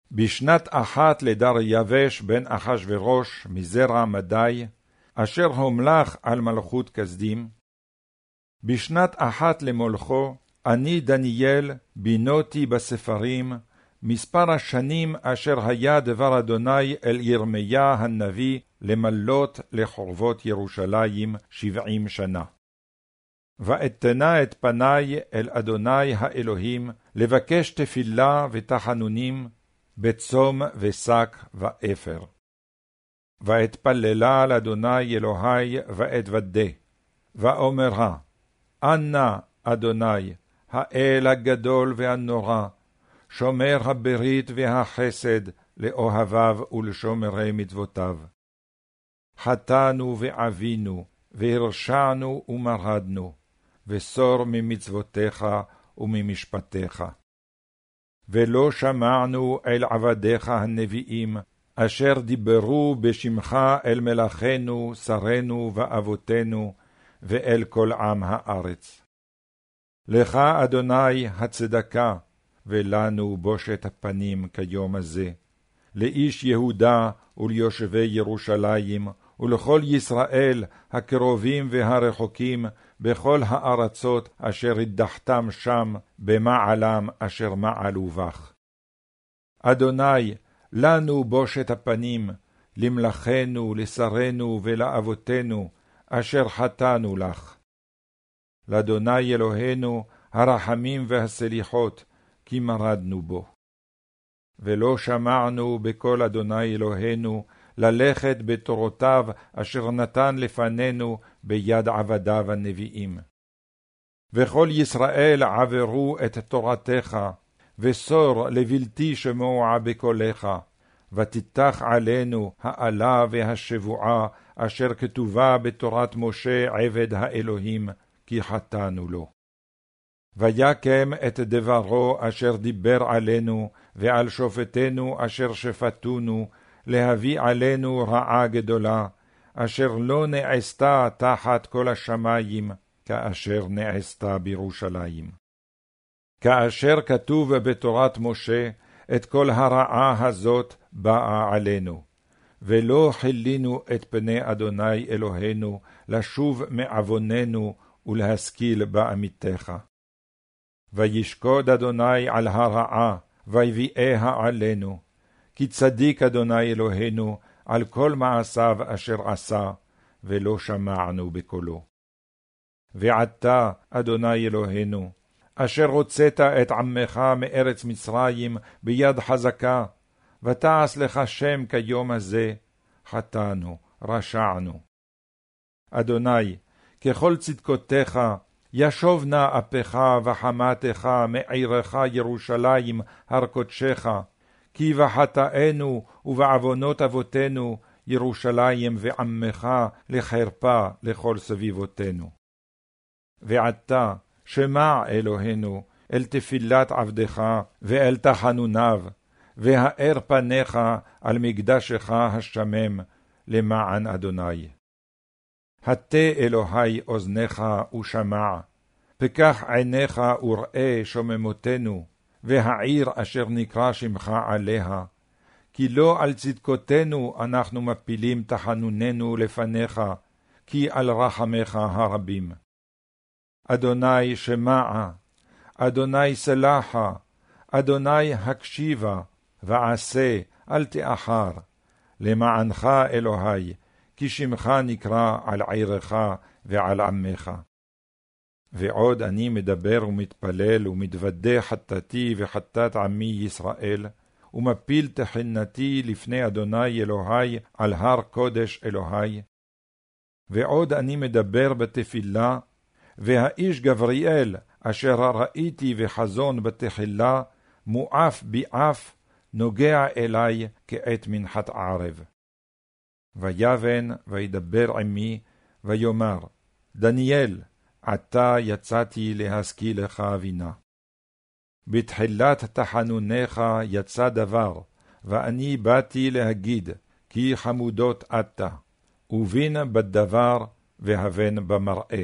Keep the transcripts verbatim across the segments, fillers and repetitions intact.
בשנת אחת לדריווש בן אחשוורוש מזרע מדי, אשר הומלך על מלכות כסדים. בשנת אחת למולכו, אני דניאל בינותי בספרים, מספר השנים אשר היה דבר אדוני אל ירמיה הנביא למלות לחורבות ירושלים שבעים שנה. ואתנה את פניי אל אדוני האלוהים, לבקש תפילה ותחנונים, בצום ושק ואפר. ואתפללה על אדוני אלוהי ואתוודה, ואומרה, אנא אדוני, האל הגדול והנורא, שומר הברית והחסד לאוהביו ולשומרי מצוותיו. חטאנו ועבינו, והרשענו ומרדנו, וסור ממצוותיך וממשפטיך. ולא שמענו אל עבדיך הנביאים, אשר דיברו בשמך אל מלאכינו, שרינו ואבותינו, ואל כל עם הארץ. לך, אדוני, הצדקה, ולנו בושת הפנים כיום הזה. לאיש יהודה וליושבי ירושלים, ולכל ישראל הקרובים והרחוקים, בכל הארצות אשר הדחתם שם, במעלם אשר מעלו בך. אדוני, לנו בושת הפנים, למלאכינו, לשרינו ולאבותינו, אשר חטאנו לך. לאדוני אלוהינו, הרחמים והסליחות, כי מרדנו בו. ולא שמענו בקול אדוני אלוהינו, ללכת בתורותיו אשר נתן לפנינו ביד עבדיו הנביאים. וכל ישראל עברו את תורתך, וסור לבלתי שמוע בקולך, ותתח עלינו האלה והשבועה אשר כתובה בתורת משה עבד האלוהים, כי חטאנו לו. ויקם את דברו אשר דיבר עלינו, ועל שופטנו אשר שפטונו, להביא עלינו רעה גדולה, אשר לא נעשתה תחת כל השמיים, כאשר נעשתה בירושלים. כאשר כתוב בתורת משה, את כל הרעה הזאת באה עלינו, ולא חילינו את פני אדוני אלוהינו, לשוב מעווננו ולהשכיל בעמיתך. וישקוד אדוני על הרעה, ויביאיה עלינו, כי צדיק אדוני אלוהינו על כל מעשיו אשר עשה, ולא שמענו בקולו. ועתה, אדוני אלוהינו, אשר הוצאת את עמך מארץ מצרים ביד חזקה, ותעש לך שם כיום הזה, חטאנו, רשענו. אדוני, ככל צדקותיך, ישוב נא אפך וחמתך מעירך ירושלים הר קודשך, כי בחטאנו ובעוונות אבותינו ירושלים ועמך לחרפה לכל סביבותינו. ועתה שמע אלוהינו אל תפילת עבדך ואל תחנוניו, והאר פניך על מקדשך השמם למען אדוני. הטה אלוהי אוזניך ושמע, פקח עיניך וראה שוממותנו, והעיר אשר נקרא שמך עליה, כי לא על צדקותינו אנחנו מפילים תחנוננו לפניך, כי על רחמך הרבים. אדוני שמע, אדוני סלחה, אדוני הקשיבה, ועשה, אל תאחר, למענך אלוהי, כי שמך נקרא על עירך ועל עמך. ועוד אני מדבר ומתפלל ומתוודה חטאתי וחטאת עמי ישראל, ומפיל תחינתי לפני אדוני אלוהי על הר קודש אלוהי. ועוד אני מדבר בתפילה, והאיש גבריאל אשר ראיתי וחזון בתחילה, מואף ביעף, נוגע אלי כעת מנחת ערב. ויבן וידבר עמי, ויאמר, דניאל, עתה יצאתי להשכיל לך בינה. בתחילת תחנוניך יצא דבר, ואני באתי להגיד, כי חמודות אתה, ובין בדבר והבן במראה.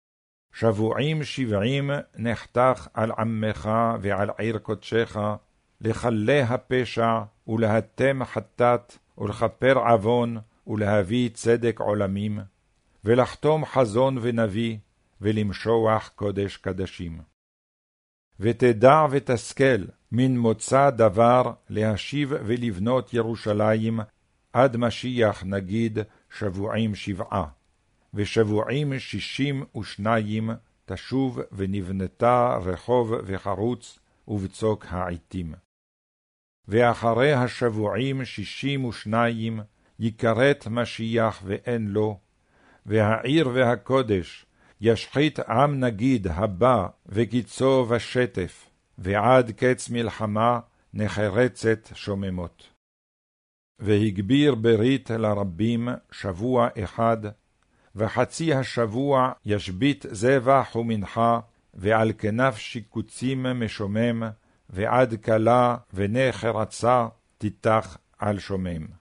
שבועים שבעים נחתך על עמך ועל עיר קודשך, לחלה הפשע ולהתם חטאת ולכפר עוון ולהביא צדק עולמים, ולחתום חזון ונביא, ולמשוח קודש קדשים. ותדע ותשכל מן מוצא דבר להשיב ולבנות ירושלים, עד משיח נגיד שבועים שבעה, ושבועים שישים ושניים תשוב ונבנתה רחוב וחרוץ ובצוק העתים. ואחרי השבועים שישים ושניים יקראת משיח ואין לו, והעיר והקודש ישחית עם נגיד הבא וקיצו ושטף, ועד קץ מלחמה נחרצת שוממות. והגביר ברית לרבים שבוע אחד, וחצי השבוע ישבית זבח ומנחה, ועל כנף שיקוצים משומם, ועד כלה ונחרצה תיתח על שומם.